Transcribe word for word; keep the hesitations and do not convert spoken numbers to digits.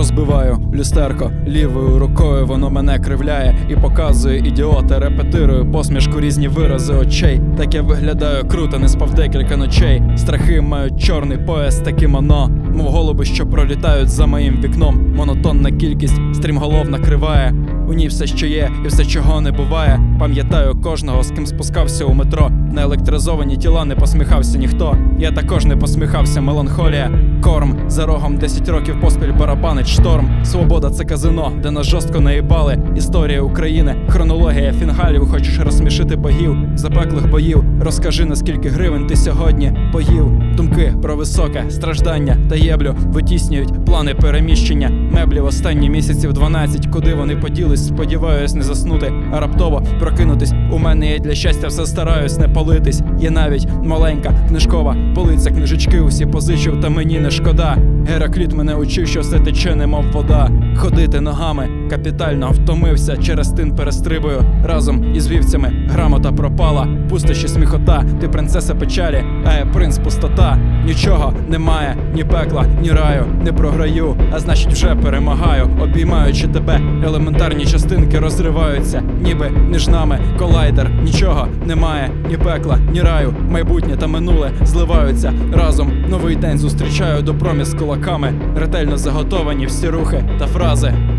розбиваю люстерко лівою рукою, воно мене кривляє і показує ідіота. Репетирую посмішку, різні вирази очей. Так я виглядаю круто, не спав декілька ночей. Страхи мають чорний пояс та кімоно, мов голуби, що пролітають за моїм вікном. Монотонна кількість стрімголов накриває. У ній все, що є, і все, чого не буває. Пам'ятаю кожного, з ким спускався у метро. На електризовані тіла не посміхався ніхто. Я також не посміхався, меланхолія. Корм за рогом, десять років поспіль барабанить шторм. Свобода — це казино, де нас жорстко наїбали. Історія України, хронологія фінгалів. Хочеш розсмішити богів запеклих боїв? Розкажи, наскільки гривень ти сьогодні поїв. Думки про високе страждання та єблю витіснюють плани переміщення меблів останні місяців дванадцять. Куди вони поділись? Сподіваюсь не заснути, а раптово прокинутись. У мене є для щастя все, стараюсь не палитись. Є навіть маленька книжкова полиця, книжечки усі позичив, та мені не шкода. Геракліт мене учив, що все тече, немов вода. Ходити ногами капітально втомився, через тин перестрибую разом із вівцями. Грамота пропала, пустощі, сміхота. Ти принцеса печалі, а я принц пустота. Нічого немає, ні пекла, ні раю. Не програю, а значить вже перемагаю. Обіймаючи тебе, елементарні частинки розриваються, ніби між нами колайдер. Нічого немає, ні пекла, ні раю. Майбутнє та минуле зливаються разом. Новий день зустрічаю до промі з кулаками. Ретельно заготовані всі рухи та фрази.